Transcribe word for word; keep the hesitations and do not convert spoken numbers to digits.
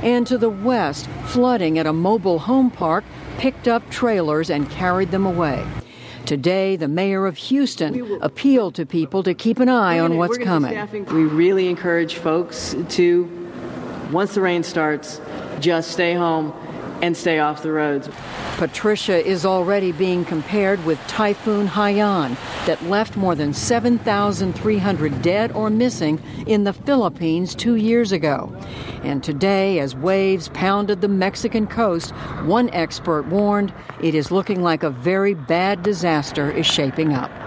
And to the west, flooding at a mobile home park picked up trailers and carried them away. Today, the mayor of Houston appealed to people to keep an eye on what's coming. We really encourage folks to, once the rain starts, just stay home and stay off the roads. Patricia is already being compared with Typhoon Haiyan that left more than seven thousand three hundred dead or missing in the Philippines two years ago. And today, as waves pounded the Mexican coast, one expert warned it is looking like a very bad disaster is shaping up.